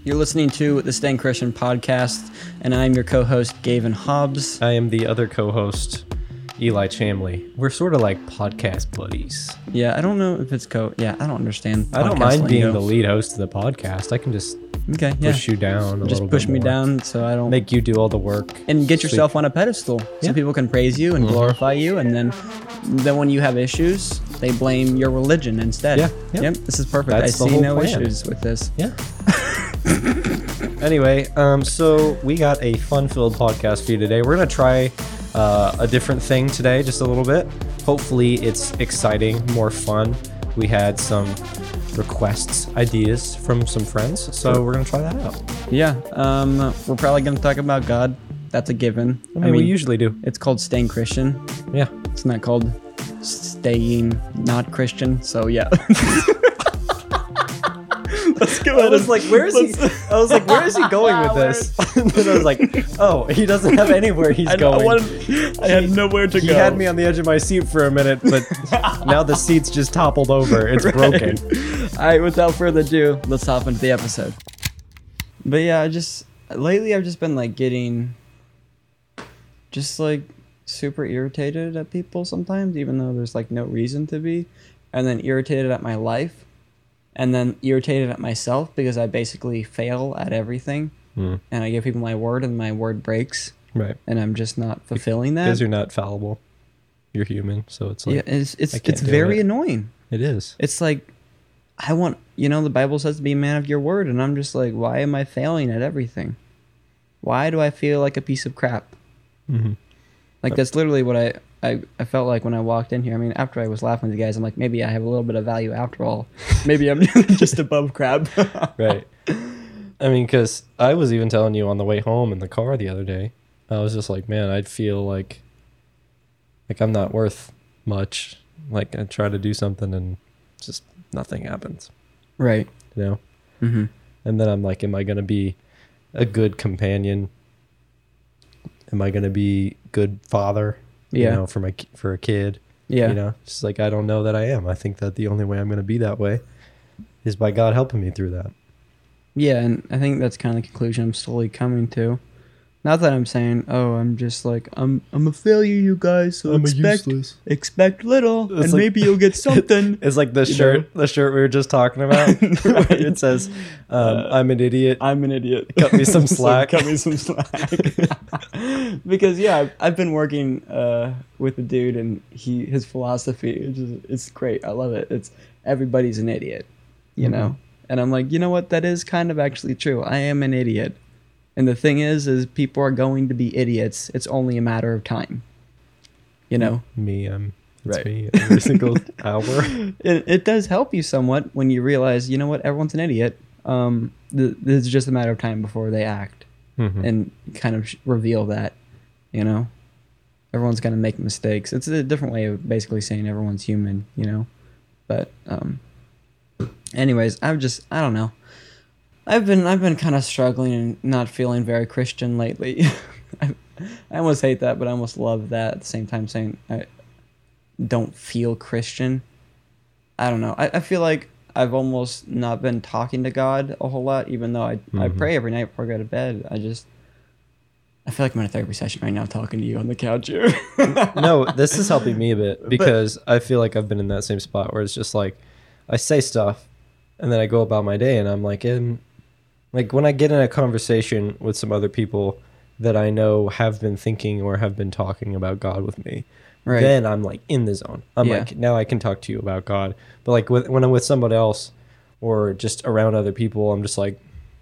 You're listening to the Staying Christian podcast, and I'm your co-host, Gavin Hobbs. I am the other co-host, Eli Chamley. We're sort of like podcast buddies. Yeah, I don't know if it's I don't understand. I don't mind being the lead host of the podcast. I can just push you down a just little push bit me more. down so I don't... Make you do all the work. And get yourself on a pedestal so people can praise you and glorify you, and then when you have issues, they blame your religion instead. Yeah. Yep, this is perfect. That's the I see whole no plan. issues with this. Yeah. Anyway, so we got a fun-filled podcast for you today. We're going to try a different thing today, just a little bit. Hopefully it's exciting, more fun. We had some requests, ideas from some friends, so we're going to try that out. Yeah, we're probably going to talk about God. That's a given. I mean, we usually do. It's called Staying Christian. Yeah. It's not called Staying Not Christian, so yeah. Let's go ahead. I was like, where is he going with this? And then I was like, oh, he doesn't have anywhere he's going. I had nowhere to He go. had me on the edge of my seat for a minute, but now the seat's just toppled over. It's broken. All right, without further ado, let's hop into the episode. But yeah, lately I've just been like getting just like super irritated at people sometimes, even though there's like no reason to be, and then irritated at my life, and then irritated at myself because I basically fail at everything, and I give people my word and my word breaks, Right. and I'm just not fulfilling that. Because you're not fallible. You're human, so it's like... Yeah, it's can't do very it. annoying. It is. It's like, the Bible says to be a man of your word, and I'm just like, why am I failing at everything? Why do I feel like a piece of crap? Mm-hmm. Like, that's literally what I felt like when I walked in here. I mean, after I was laughing with the guys, I'm like, maybe I have a little bit of value after all. Maybe I'm just above crap. Right. I mean, because I was even telling you on the way home in the car the other day, I was just like, man, I'd feel like I'm not worth much. Like, I try to do something and just nothing happens. Right. You know? Mm-hmm. And then I'm like, am I going to be a good companion? Am I going to be good father? Yeah. You know, for a kid? Yeah. You know, just like, I don't know that I am. I think that the only way I'm going to be that way is by God helping me through that. Yeah, and I think that's kind of the conclusion I'm slowly coming to. Not that I'm saying, oh, I'm just like, I'm a failure, you guys, so expect little, It's and like- maybe you'll get something. It's like the shirt we were just talking about. It says, I'm an idiot. I'm an idiot. Cut me some slack. Cut me some slack. Because, yeah, I've been working with a dude, and his philosophy, it's great. I love it. It's everybody's an idiot, you know? And I'm like, you know what? That is kind of actually true. I am an idiot. And the thing is people are going to be idiots. It's only a matter of time. You know? Me, it's Right. me every single hour. It does help you somewhat when you realize, you know what? Everyone's an idiot. This is just a matter of time before they act. Mhm. And kind of reveal that, you know? Everyone's going to make mistakes. It's a different way of basically saying everyone's human, you know? But, anyways, I don't know. I've been kind of struggling and not feeling very Christian lately. I almost hate that, but I almost love that at the same time, saying I don't feel Christian. I don't know. I feel like I've almost not been talking to God a whole lot, even though I pray every night before I go to bed. I feel like I'm in a therapy session right now talking to you on the couch here. No, this is helping me a bit because I feel like I've been in that same spot where it's just like I say stuff and then I go about my day and I'm like, like when I get in a conversation with some other people that I know have been thinking or have been talking about God with me, Right. then I'm like in the zone. I'm Yeah. like, now I can talk to you about God. But like when I'm with somebody else or just around other people, I'm just like,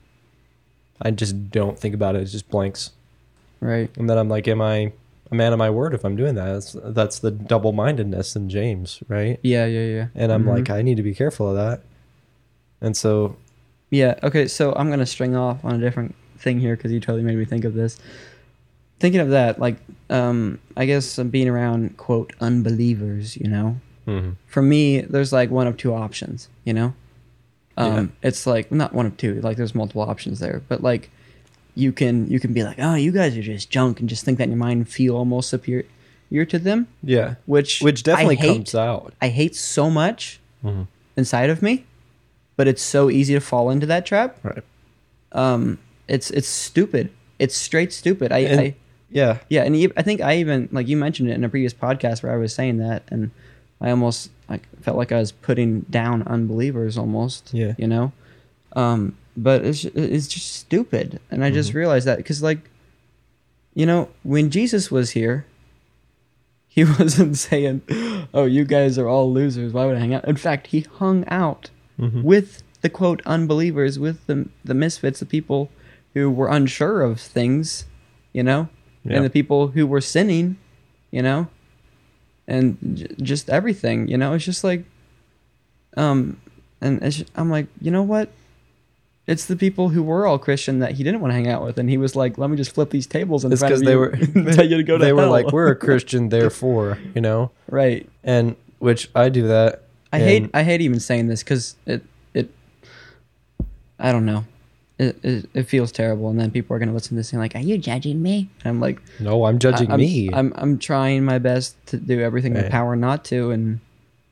I just don't think about it. It's just blanks. Right. And then I'm like, am I a man of my word if I'm doing that? That's the double-mindedness in James, right? Yeah. And I'm like, I need to be careful of that. And so... Yeah, okay, so I'm going to string off on a different thing here because you totally made me think of this. Thinking of that, like, I guess being around, quote, unbelievers, you know? Mhm. For me, there's like one of two options, you know? Yeah. It's like, not one of two, like there's multiple options there, but like, you can be like, oh, you guys are just junk, and just think that in your mind, feel almost superior to them. Yeah. Which definitely I hate. comes out. I hate so much Mhm. inside of me, but it's so easy to fall into that trap. Right. It's stupid. It's straight stupid. Yeah. Yeah, and I think I even, like, you mentioned it in a previous podcast where I was saying that, and I almost like felt like I was putting down unbelievers almost. Yeah. You know, but it's just stupid, and I just realized that because, like, you know, when Jesus was here, he wasn't saying, "Oh, you guys are all losers. Why would I hang out?" In fact, he hung out with the quote unbelievers, with the misfits, the people who were unsure of things, you know. Yeah. And the people who were sinning, you know, and just everything, you know. It's just like, and I'm like, you know what? It's the people who were all Christian that he didn't want to hang out with, and he was like, let me just flip these tables in front of you. They were tell you to go to they were hell. like, we're a Christian, therefore, you know. Right. And which I do that. I hate even saying this because it I don't know. It feels terrible, and then people are gonna listen to this and like, "Are you judging me?" And I'm like, no, I'm judging me. I'm trying my best to do everything in my power not to, and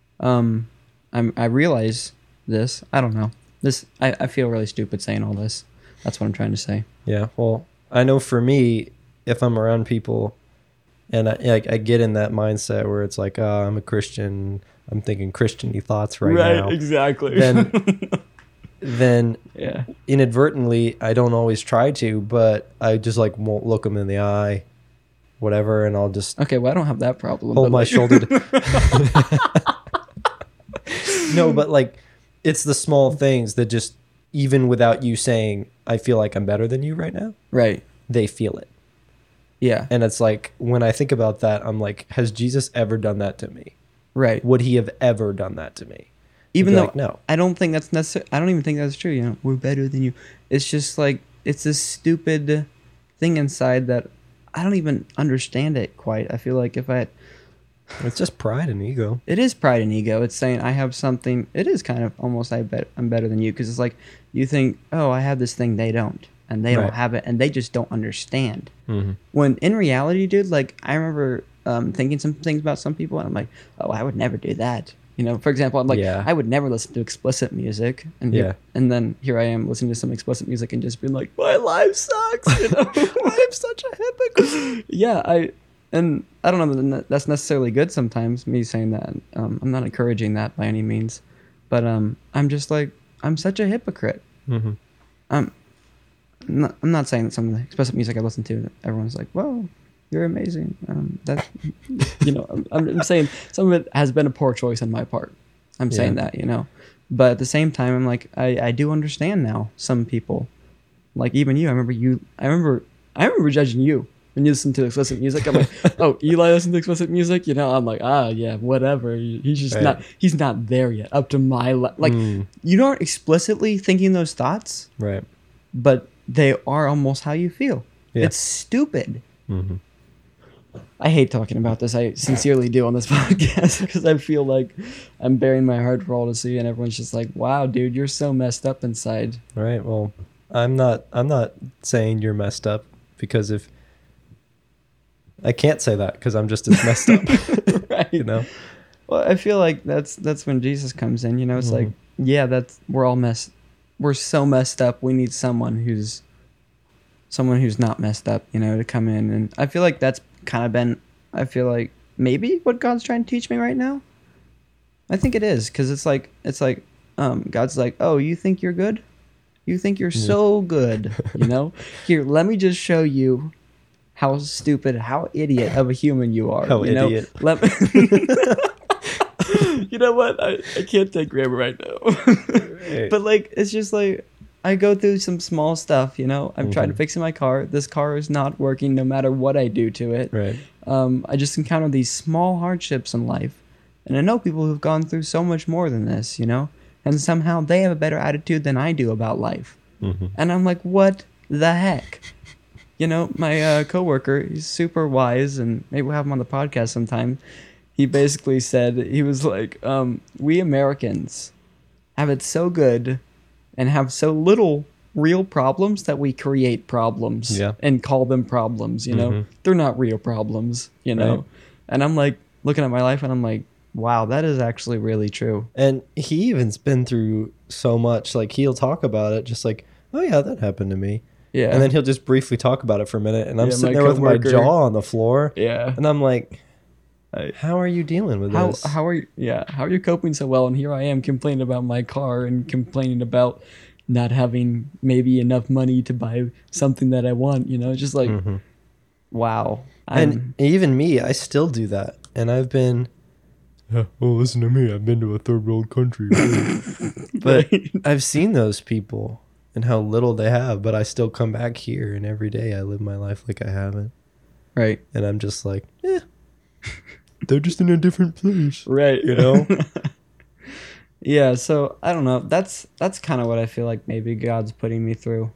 I realize this. I don't know. I feel really stupid saying all this. That's what I'm trying to say. Yeah. Well, I know for me, if I'm around people, and I get in that mindset where it's like, I'm a Christian, I'm thinking Christian-y thoughts right now. Right. Exactly. Then yeah. Inadvertently, I don't always try to, but I just like won't look them in the eye, whatever, and I'll just okay. Well, I don't have that problem. hold my shoulder. No, but like it's the small things that just, even without you saying, I feel like I'm better than you right now. Right. They feel it, Yeah. and it's like when I think about that, I'm like, has Jesus ever done that to me? Right. Would he have ever done that to me? Even though like, no. I don't think that's necessary. I don't even think that's true. You know, we're better than you. It's just like, it's this stupid thing inside that I don't even understand it quite. I feel like It's just pride and ego. it is pride and ego. It's saying I have something. It is kind of almost, I'm better than you, because it's like you think, oh, I have this thing they don't, and they Right. don't have it, and they just don't understand. Mm-hmm. When in reality, dude, like I remember thinking some things about some people, and I'm like, oh, I would never do that. You know, for example, I'm like, Yeah. I would never listen to explicit music, and Yeah. and then here I am listening to some explicit music and just being like, my life sucks. You know, I'm such a hypocrite. Yeah, I don't know that that's necessarily good sometimes. Me saying that, I'm not encouraging that by any means, but I'm just like, I'm such a hypocrite. Mm-hmm. I'm not saying that some of the explicit music I listen to, everyone's like, whoa, you're amazing. That, you know, I'm saying some of it has been a poor choice on my part. I'm saying that, you know, but at the same time, I'm like, I do understand now some people, like even you. I remember judging you when you listen to explicit music. I'm like, oh, Eli listens to explicit music, you know. I'm like, yeah, whatever. He's just Right. he's not there yet, up to my like. You aren't explicitly thinking those thoughts, Right. but they are almost how you feel. Yeah. It's stupid. Mm-hmm. I hate talking about this. I sincerely do on this podcast because I feel like I'm bearing my heart for all to see, and everyone's just like, "Wow, dude, you're so messed up inside." Right. Well, I'm not saying you're messed up, because if I can't say that because I'm just as messed up. Right. You know. Well, I feel like that's when Jesus comes in. You know, it's like, yeah, we're so messed up. We need someone who's not messed up, you know, to come in. And I feel like that's kind of been, I feel like maybe what God's trying to teach me right now. I think it is, because it's like God's like, oh, you think you're good? You think you're so good, you know? Here, let me just show you how stupid, how idiot of a human you are. How you know? idiot. You know what? I can't take grammar right now. Hey. But like, it's just like, I go through some small stuff, you know. I'm trying to fix my car. This car is not working no matter what I do to it. Right. I just encounter these small hardships in life. And I know people who've gone through so much more than this, you know. And somehow they have a better attitude than I do about life. Mm-hmm. And I'm like, what the heck? You know, my coworker, he's super wise, and maybe we'll have him on the podcast sometime. He basically said, he was like, we Americans have it so good and have so little real problems that we create problems and call them problems, you know. They're not real problems, you know. Right. And I'm like looking at my life and I'm like, wow, that is actually really true. And he even's been through so much. Like, he'll talk about it just like, oh yeah, that happened to me. Yeah. And then he'll just briefly talk about it for a minute, and I'm Yeah, sitting my there with my coworker. jaw on the floor, Yeah. and I'm like, I- how are you dealing with this? How are you? Yeah. How are you coping so well? And here I am complaining about my car and complaining about not having maybe enough money to buy something that I want. You know, just like, Mhm. wow. And even me, I still do that. And I've been, oh, listen to me. I've been to a third world country. But I've seen those people and how little they have, but I still come back here, and every day I live my life like I haven't. right. And I'm just like, they're just in a different place. Right. You know? Yeah, so I don't know. That's kind of what I feel like maybe God's putting me through.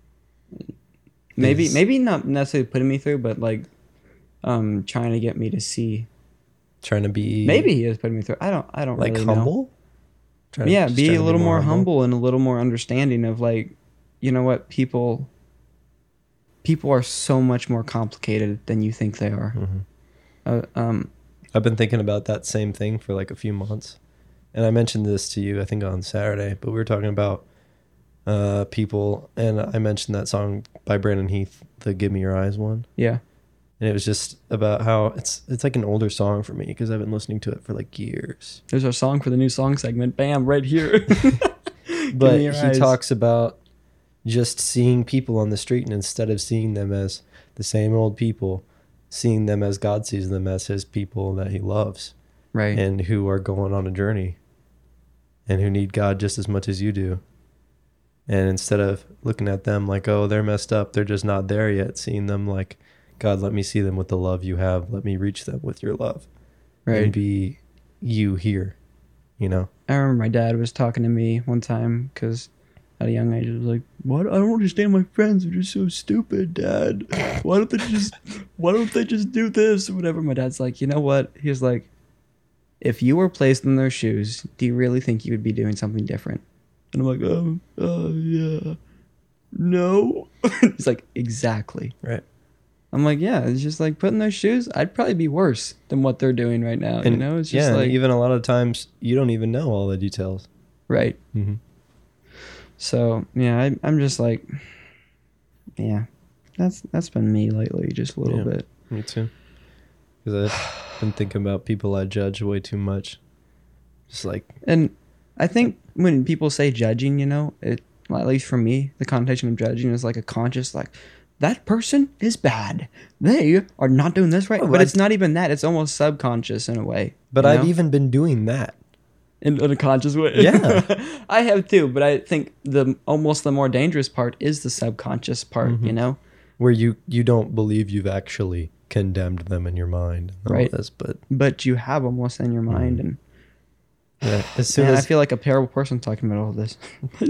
Maybe not necessarily putting me through, but like trying to get me to see. Trying to be Maybe he is putting me through. I don't like really know. humble. Yeah, Just be trying a to little more humble and a little more understanding of like, you know what, people are so much more complicated than you think they are. Mhm. I've been thinking about that same thing for like a few months. And I mentioned this to you, I think on Saturday, but we were talking about people, and I mentioned that song by Brandon Heath, the Give Me Your Eyes one. Yeah. And it was just about how it's like an older song for me because I've been listening to it for like years. There's our song for the new song segment. Bam, right here. But Me he Your Eyes. talks about just seeing people on the street, and instead of seeing them as the same old people, seeing them as God sees them, as his people that he loves Right. and who are going on a journey and who need God just as much as you do. And instead of looking at them like, oh, they're messed up, they're just not there yet, seeing them like, God, let me see them with the love you have. Let me reach them with your love. Right. And be you here, you know? I remember my dad was talking to me one time because at a young age, I was like, "What? I don't understand. My friends are just so stupid, Dad. Why don't they just do this or whatever?" My dad's like, "You know what?" He was like, "If you were placed in their shoes, do you really think you would be doing something different?" And I'm like, yeah, no." He's like, "Exactly." Right. I'm like, "Yeah, it's just like putting their shoes. I'd probably be worse than what they're doing right now. And you know, it's just yeah, like and even a lot of times you don't even know all the details. right." Mm-hmm. So yeah, I'm just like, yeah, that's been me lately, just a little Yeah. bit. Me too. Because I've been thinking about people I judge way too much. Just like, And I think when people say judging, you know, well, at least for me, the connotation of judging is like a conscious, like that person is bad. They are not doing this right. Oh, But I- it's not even that. It's almost subconscious in a way. but you I've know? even been doing that. in a conscious way. Yeah. I have too. But I think the more dangerous part is the subconscious part. Mhm. You know. Where you don't believe you've actually condemned them in your mind. And all Right. this, But you have almost in your mind, and yeah, as soon man, I as feel like a terrible person talking about all this.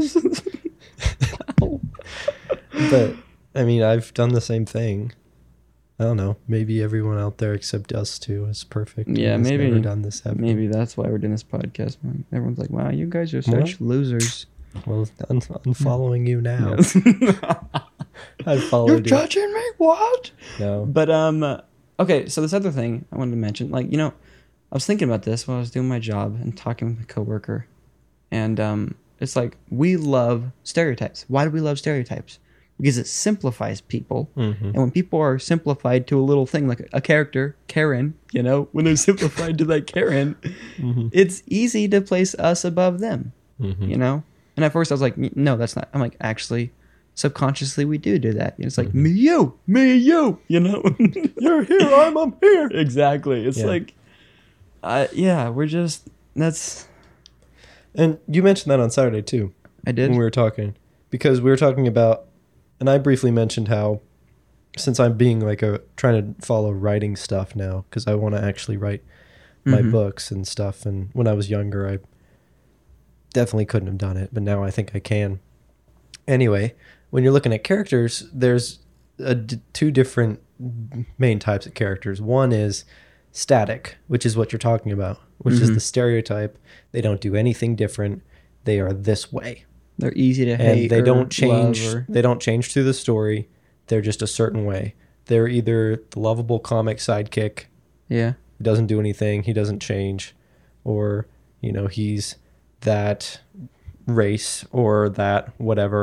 but I mean, I've done the same thing. I don't know. Maybe everyone out there except us two is perfect. and Yeah, has maybe- never done this ever. Maybe that's why we're doing this podcast. Man. Everyone's like, "Wow, you guys are such losers." Well, I'm following you now. Yes. I You're followed you. judging me? What? No. But okay. So this other thing I wanted to mention, like, you know, I was thinking about this while I was doing my job and talking with a coworker, and it's like we love stereotypes. Why do we love stereotypes? Because it simplifies people. Mm-hmm. And when people are simplified to a little thing like a character, Karen, you know, when they're simplified to that Karen, Mm-hmm. it's easy to place us above them, Mm-hmm. you know? And at first I was like, no, that's not. I'm like, actually, subconsciously we do that. It's like, me, you, you know? You're here. I'm here. Exactly. It's Yeah. like, yeah, we're just, that's, And you mentioned that on Saturday too. I did. When we were talking, because we were talking about, and I briefly mentioned how, since I'm being like trying to follow writing stuff now, because I want to actually write my Mhm. books and stuff. And when I was younger, I definitely couldn't have done it, but now I think I can. Anyway, when you're looking at characters, there's two different main types of characters. One is static, which is what you're talking about, which is Mhm. the stereotype. They don't do anything different. They are this way. They're easy to And hate they or don't change. love or- They don't change through the story. They're just a certain way. They're either the lovable comic sidekick yeah. who doesn't do anything, he doesn't change, or he's that race or that whatever,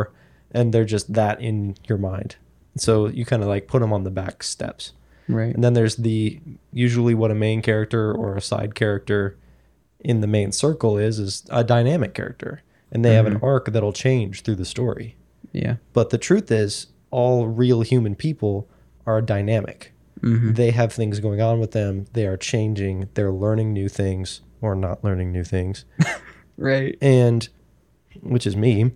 and they're just that in your mind. So you kind of like put them on the back steps. Right. And then there's usually what a main character or a side character in the main circle is a dynamic character, and they have an arc that'll change through the story. Yeah. But the truth is, all real human people are dynamic. They have things going on with them. They are changing. They're learning new things or not learning new things. Right. And which is me.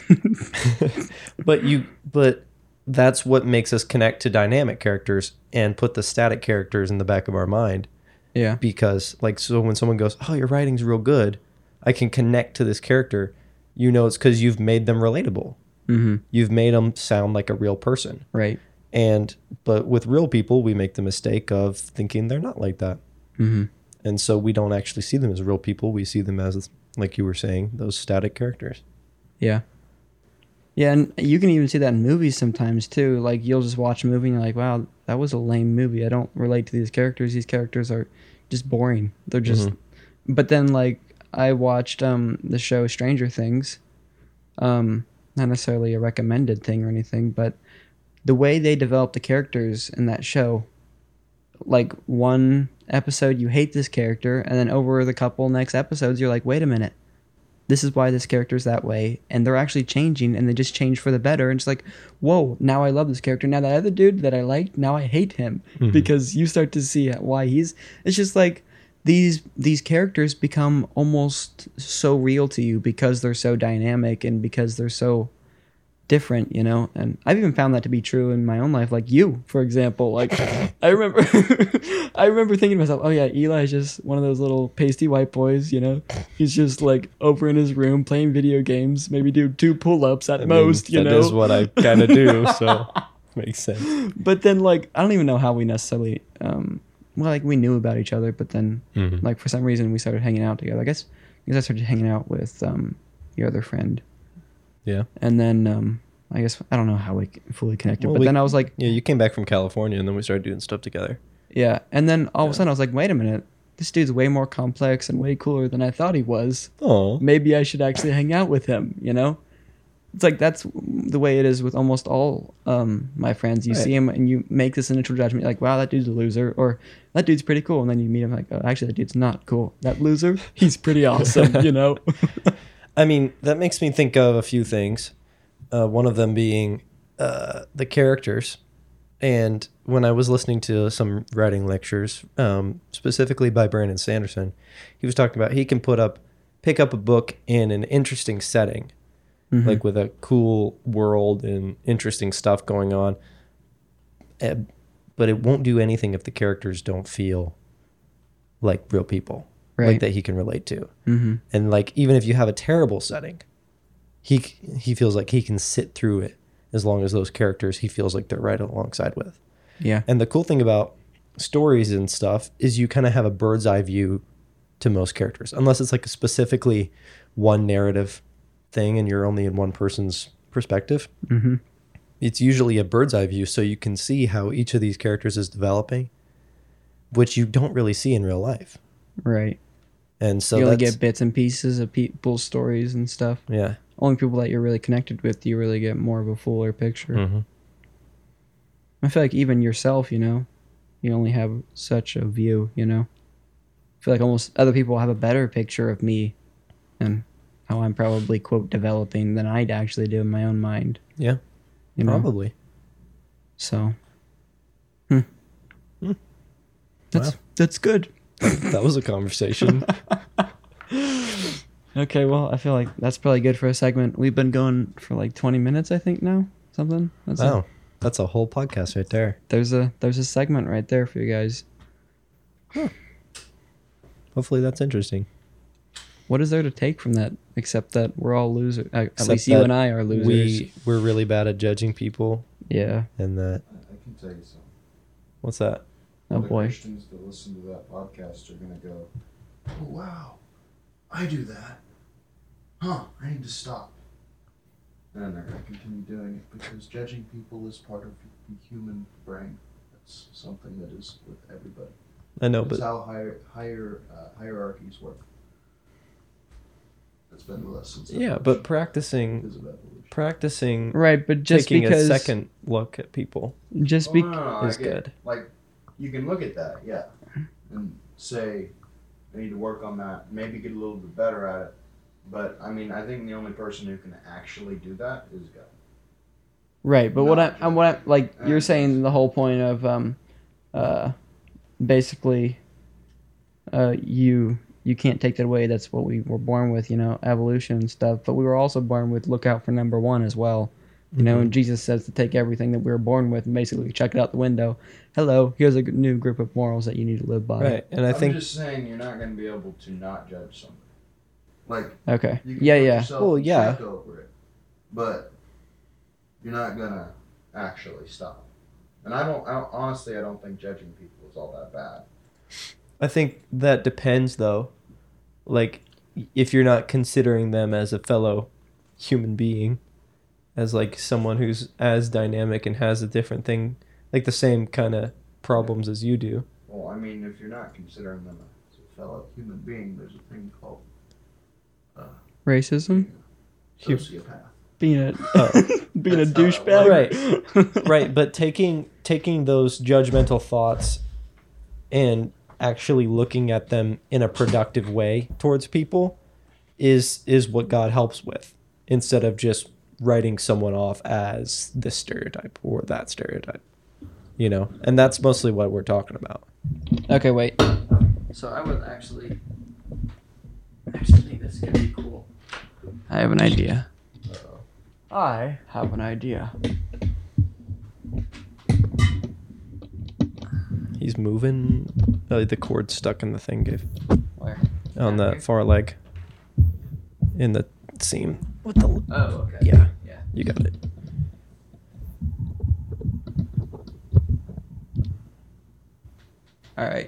But that's what makes us connect to dynamic characters and put the static characters in the back of our mind. Yeah. Because like, so when someone goes, "Oh, your writing's real good," I can connect to this character. You know, it's because you've made them relatable. You've made them sound like a real person. Right. But with real people, we make the mistake of thinking they're not like that. And so we don't actually see them as real people. We see them as, like you were saying, those static characters. Yeah. Yeah, and you can even see that in movies sometimes too. Like you'll just watch a movie and you're like, wow, that was a lame movie. I don't relate to these characters. These characters are just boring. They're just But then like I watched the show Stranger Things. Not necessarily a recommended thing or anything, but the way they developed the characters in that show, like one episode you hate this character, and then over the couple next episodes you're like, wait a minute, this is why this character's that way, and they're actually changing, and they just change for the better, and it's like, whoa, now I love this character. Now that other dude that I liked, now I hate him, because you start to see why it's just like these characters become almost so real to you because they're so dynamic and because they're so different, you know. And I've even found that to be true in my own life, like you, for example. Like I remember thinking to myself, oh yeah, Eli's just one of those little pasty white boys, you know. He's just like over in his room playing video games, maybe do 2 pull-ups at most, you know. That is what I kind of do, so makes sense. But then like I don't even know how we necessarily well, like we knew about each other, but then like for some reason we started hanging out together. I guess because I started hanging out with your other friend. Yeah. And then I guess I don't know how we fully connected, but then I was like, yeah, you came back from California and then we started doing stuff together. Yeah, and then all of a sudden I was like, wait a minute, this dude's way more complex and way cooler than I thought he was. Oh. Maybe I should actually hang out with him, you know? It's like that's the way it is with almost all my friends. You see him and you make this initial judgment, like, wow, that dude's a loser, or that dude's pretty cool. And then you meet him like, oh, actually, that dude's not cool. That loser, he's pretty awesome, you know? I mean, that makes me think of a few things. One of them being the characters. And when I was listening to some writing lectures, specifically by Brandon Sanderson, he was talking about he can pick up a book in an interesting setting, like with a cool world and interesting stuff going on. But it won't do anything if the characters don't feel like real people, like that he can relate to. And like, even if you have a terrible setting, he feels like he can sit through it as long as those characters he feels like they're right alongside with. Yeah. And the cool thing about stories and stuff is you kind of have a bird's eye view to most characters, unless it's like a specifically one narrative thing and you're only in one person's perspective. It's usually a bird's eye view, so you can see how each of these characters is developing, which you don't really see in real life. Right. And so you only get bits and pieces of people's stories and stuff. Yeah. Only people that you're really connected with, you really get more of a fuller picture. I feel like even yourself, you know, you only have such a view, you know. I feel like almost other people have a better picture of me and how I'm probably, quote, developing than I'd actually do in my own mind. Yeah, you know? probably. So, that's good. That was a conversation. Okay, well, I feel like that's probably good for a segment. We've been going for like 20 minutes, I think now. Something. That's a whole podcast right there. There's a segment right there for you guys. Hopefully that's interesting. What is there to take from that except that we're all losers? At least you and I are losers. We're really bad at judging people. Yeah. And that. I can tell you something. What's that? Oh boy. Christians that listen to that podcast are going to go, oh wow, I do that. Huh, I need to stop. And they're going to continue doing it because judging people is part of the human brain. That's something that is with everybody. I know, That's but how hierarchies work. It's been with us since. Yeah, but practicing Because of evolution. practicing Right, but just taking because a second look at people just Oh, be no, is I get it. good. Like, you can look at that, yeah, and say, I need to work on that. Maybe get a little bit better at it. But I mean, I think the only person who can actually do that is God. right, but Not what I like you're And- saying the whole point of basically you can't take that away. That's what we were born with, evolution and stuff. But we were also born with look out for number one as well. And Jesus says to take everything that we were born with and basically chuck it out the window. Hello, here's a new group of morals that you need to live by. Right, and I I'm think just saying you're not going to be able to not judge somebody. Like, Okay. you can Yeah, put yeah. yourself Well, in yeah. check over it, but you're not going to actually stop. And I don't honestly, I don't think judging people is all that bad. I think that depends though. Like if you're not considering them as a fellow human being, as like someone who's as dynamic and has a different thing, like the same kind of problems as you do. Well, I mean, if you're not considering them as a fellow human being, there's a thing called Racism? sociopath. Being a being a That's how that douchebag. Right. Right, but taking those judgmental thoughts and actually looking at them in a productive way towards people is what God helps with, instead of just writing someone off as this stereotype or that stereotype. And that's mostly what we're talking about. Okay, wait. So I would actually think this is gonna be cool. I have an idea. I have an idea. He's moving. The cord's stuck in the thing, Dave. Where? On Down the here? far leg. In the seam. What the? Oh, okay. Yeah, Yeah. you got it. All right.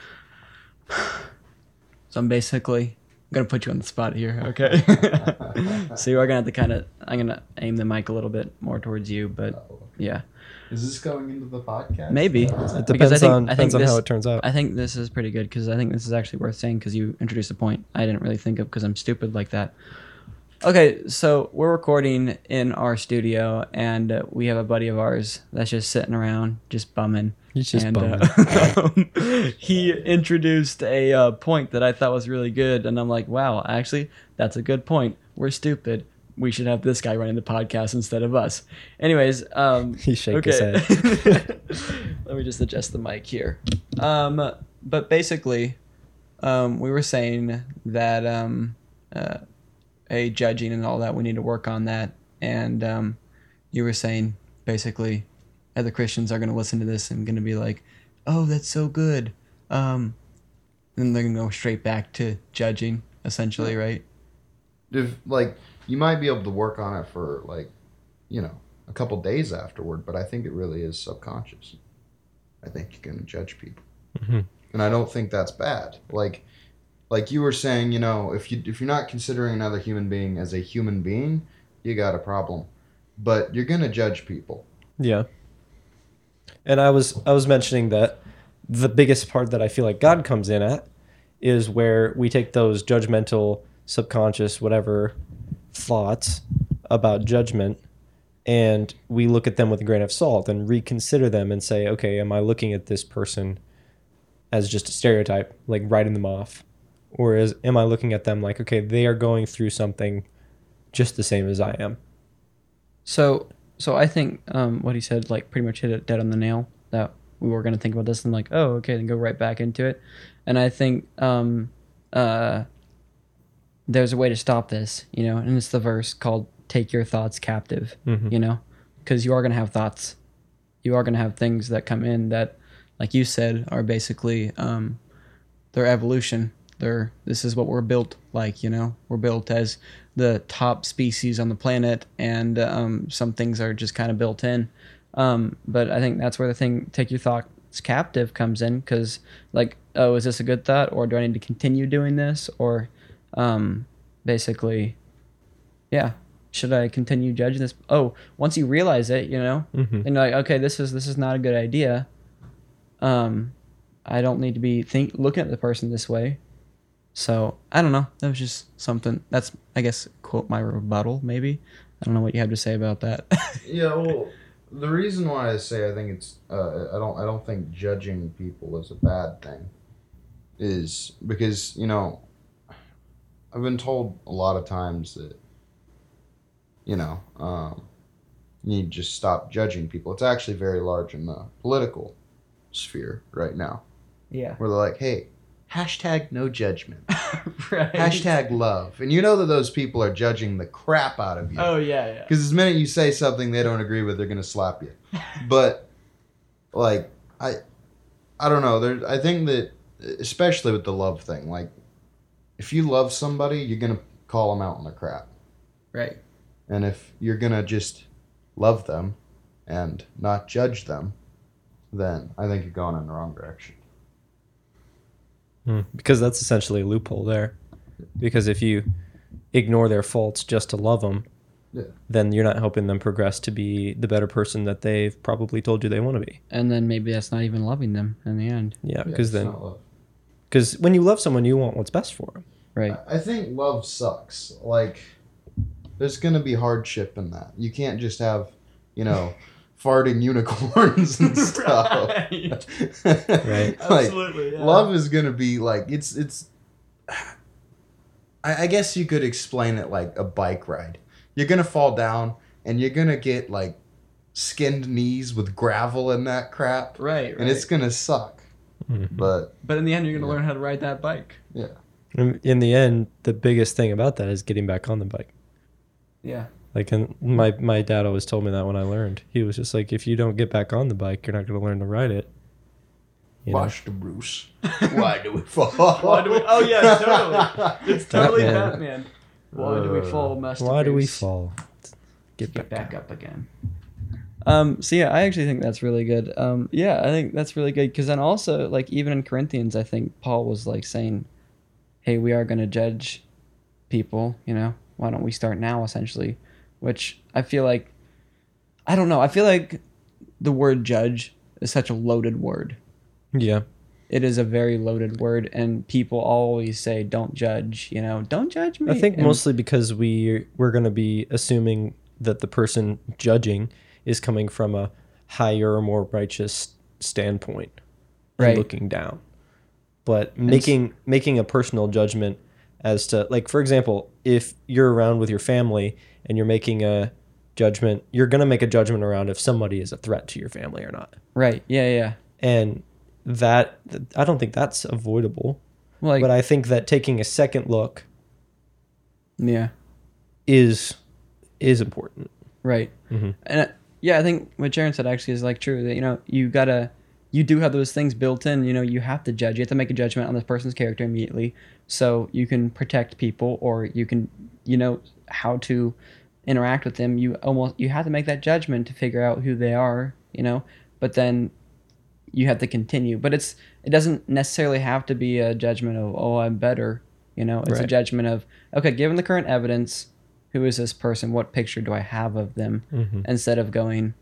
So I'm gonna put you on the spot here, okay? So you are gonna have to I'm gonna aim the mic a little bit more towards you, but yeah, Is this going into the podcast? maybe. It Because depends on this, how it turns out. I think this is pretty good because I think this is actually worth saying because you introduced a point I didn't really think of because I'm stupid like that. Okay, so we're recording in our studio and we have a buddy of ours that's just sitting around, just bumming. He's just And, bumming. he introduced a point that I thought was really good, and I'm like, wow, actually, that's a good point. We're stupid. We should have this guy running the podcast instead of us. Anyways, He shake his okay. head. Let me just adjust the mic here. But basically, we were saying that judging and all that, we need to work on that. And you were saying basically, other Christians are going to listen to this and going to be like, "Oh, that's so good," and they're going to go straight back to judging, essentially, right? If, like, you might be able to work on it for, like, a couple days afterward, but I think it really is subconscious. I think you're going to judge people. Mm-hmm. And I don't think that's bad. Like you were saying, if you're not considering another human being as a human being, you got a problem. But you're going to judge people. Yeah. And I was mentioning that the biggest part that I feel like God comes in at is where we take those judgmental, subconscious, whatever thoughts about judgment, and we look at them with a grain of salt and reconsider them and say, okay, am I looking at this person as just a stereotype, like writing them off? Or am I looking at them like, okay, they are going through something just the same as I am? So I think what he said like pretty much hit it dead on the nail. That we were going to think about this and like, oh, okay, then go right back into it. And I think there's a way to stop this, and it's the verse called "Take your thoughts captive," Mm-hmm. Because you are going to have thoughts, you are going to have things that come in that, like you said, are basically their evolution. This is what we're built like, we're built as the top species on the planet, and some things are just kind of built in. But I think that's where the thing "take your thoughts captive" comes in, because like, oh, is this a good thought, or do I need to continue doing this, or basically, yeah, should I continue judging this? Oh, once you realize it, Mm-hmm. and you're like, okay, this is not a good idea. I don't need to be looking at the person this way. So I don't know. That was just something. That's, I guess, quote my rebuttal. Maybe I don't know what you have to say about that. Yeah, well, the reason why I say I think it's I don't think judging people is a bad thing is because I've been told a lot of times that you know you need to just stop judging people. It's actually very large in the political sphere right now, Yeah. where they're like, hey, hashtag no judgment, Right. hashtag love, and you know that those people are judging the crap out of you. Oh yeah. Because the minute you say something they don't agree with, they're gonna slap you. But like I don't know. I think that especially with the love thing, like if you love somebody, you're gonna call them out on their crap, Right. and if you're gonna just love them and not judge them, then I think you're going in the wrong direction. Because that's essentially a loophole there. Because if you ignore their faults just to love them, Yeah. then you're not helping them progress to be the better person that they've probably told you they want to be. And then maybe that's not even loving them in the end. Yeah, Yeah, because it's then, not love. because when you love someone, you want what's best for them. Right. I think love sucks. Like, there's gonna be hardship in that. You can't just have, farting unicorns and stuff. Right. Like, Absolutely. Yeah. love is gonna be like it's. I guess you could explain it like a bike ride. You're gonna fall down and you're gonna get like skinned knees with gravel and that crap, Right. and it's gonna suck. But But in the end, you're gonna Yeah. learn how to ride that bike. yeah, In the end, the biggest thing about that is getting back on the bike. Yeah. Like, and my dad always told me that when I learned. He was just like, if you don't get back on the bike, you're not going to learn to ride it. You know? watch the Bruce. Why do we fall? Oh yeah, totally. It's totally Batman. Batman. Why do we fall, Master Why do we Bruce? fall? Get Get back. back up again. So yeah, I actually think that's really good. Yeah, I think that's really good because then also like even in Corinthians, I think Paul was like saying, "Hey, we are going to judge people. Why don't we start now?" Essentially, which I feel like, I don't know. I feel like the word "judge" is such a loaded word. Yeah. It is a very loaded word, and people always say, "Don't judge." Don't judge me. I think And- mostly because we're going to be assuming that the person judging is coming from a higher or more righteous standpoint, and Right. looking down. But making a personal judgment as to, like, for example, if you're around with your family and you're making a judgment, you're going to make a judgment around if somebody is a threat to your family or not. Right. Yeah. And that, I don't think that's avoidable. Like, But I think that taking a second look yeah. is important. Right. Mhm. And yeah, I think what Jaron said actually is like true that, you do have those things built in, you have to judge. You have to make a judgment on this person's character immediately so you can protect people or you can, how to interact with them. You have to make that judgment to figure out who they are, but then you have to continue. But it doesn't necessarily have to be a judgment of, oh, I'm better. It's a Right. judgment of, okay, given the current evidence, who is this person? What picture do I have of them? Mhm. Instead of going,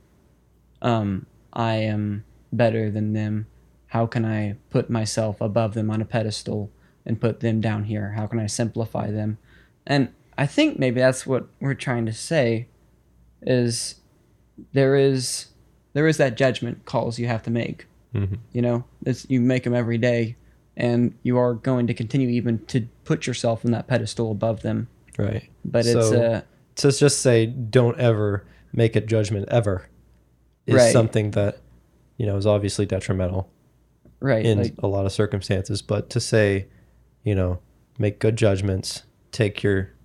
I am better than them. How can I put myself above them on a pedestal and put them down here? How can I simplify them? And I think maybe that's what we're trying to say is there is that judgment calls you have to make. Mhm. You make them every day, and you are going to continue even to put yourself in that pedestal above them. Right. But So, to just say don't ever make a judgment ever is Right. something that is obviously detrimental right. in Like, a lot of circumstances. But to say, make good judgments, take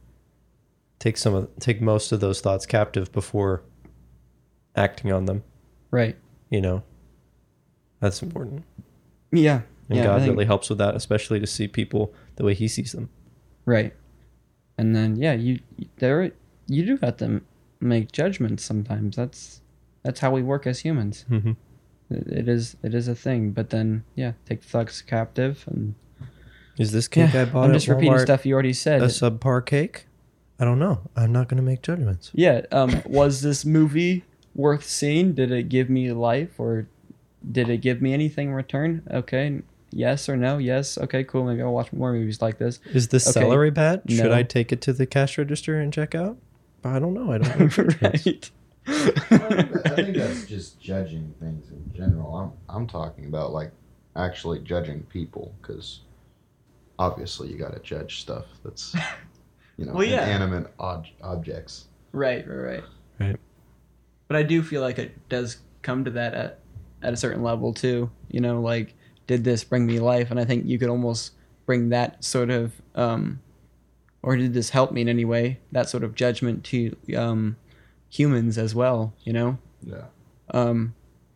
most of those thoughts captive before acting on them. right. That's important. Yeah. And yeah, I God think- really helps with that, especially to see people the way He sees them. Right. And then you do have to make judgments sometimes. That's how we work as humans. Mm-hmm. It is a thing. But then take the thoughts captive and Is this cake I bought I'm at just repeating Walmart stuff you already said. a subpar cake? I don't know. I'm not going to make judgments. Yeah. Was this movie worth seeing? Did it give me life or did it give me anything in return? Okay. Yes or no? Yes. Okay, cool. Maybe I'll watch more movies like this. Is this Okay. celery bad? Should No. I take it to the cash register and check out? I don't know. I don't know. Right. I think that's just judging things in general. I'm talking about like actually judging people, because obviously you got to judge stuff that's Well, yeah. inanimate objects. Right. Right. But I do feel like it does come to that at a certain level too. You know, like, did this bring me life? And I think you could almost bring that sort of, or did this help me in any way? That sort of judgment to humans as well. You know, Yeah.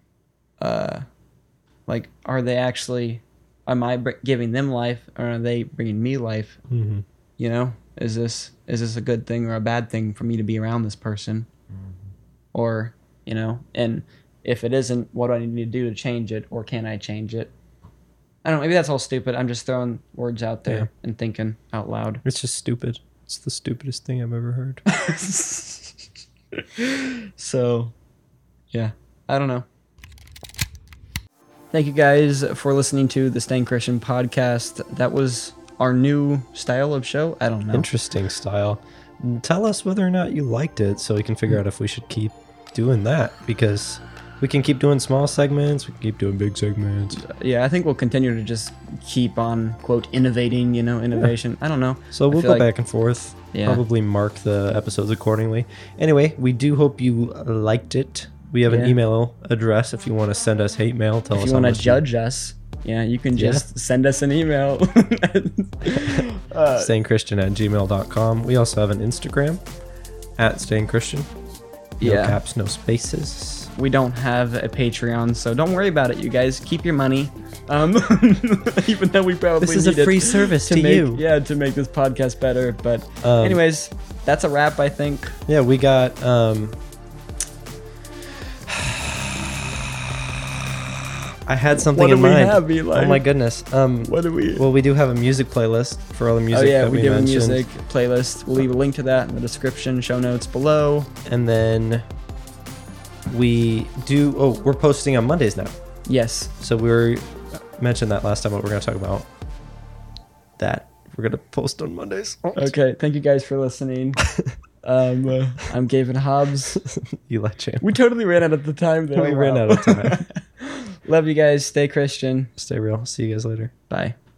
like, are they actually? Am I giving them life, or are they bringing me life? Mm-hmm. You know, is this a good thing or a bad thing for me to be around this person? Or, you know, and if it isn't, what do I need to do to change it, or can I change it? I don't know, maybe that's all stupid. I'm just throwing words out there Yeah. and thinking out loud. It's just stupid. It's the stupidest thing I've ever heard. So, yeah, I don't know. Thank you guys for listening to the Staying Christian podcast. That was our new style of show. I don't know. Interesting style. Tell us whether or not you liked it so we can figure out if we should keep doing that, because we can keep doing small segments, we can keep doing big segments. Yeah, I think we'll continue to just keep on, quote, innovating, you know, innovation. I don't know. So we'll feel go like- back and forth. Yeah. Probably mark the episodes accordingly. Anyway, we do hope you liked it. We have an Yeah. email address if you want to send us hate mail. Tell If us you how want to much judge us, yeah, you can just send us an email. stayingchristian@gmail.com. We also have an Instagram @stayingchristian. No Yeah. caps, no spaces. We don't have a Patreon, so don't worry about it, you guys. Keep your money. Even though we probably This is a need it free service to make, you. Yeah, to make this podcast better. But anyways, that's a wrap, I think. Yeah, we got I had something What in do we mind. have, Eli? Oh my goodness. What do we? Well, we do have a music playlist for all the music Oh yeah, that we we do a mentioned. music playlist. We'll leave a link to that in the description, show notes below. And then we're posting on Mondays now. Yes. So we mentioned that last time, but we're going to talk about that. We're going to post on Mondays. Okay. Thank you guys for listening. I'm Gavin Hobbs. Eli Chan. We totally ran out of the time there. We ran out of time. Love you guys. Stay Christian. Stay real. See you guys later. Bye.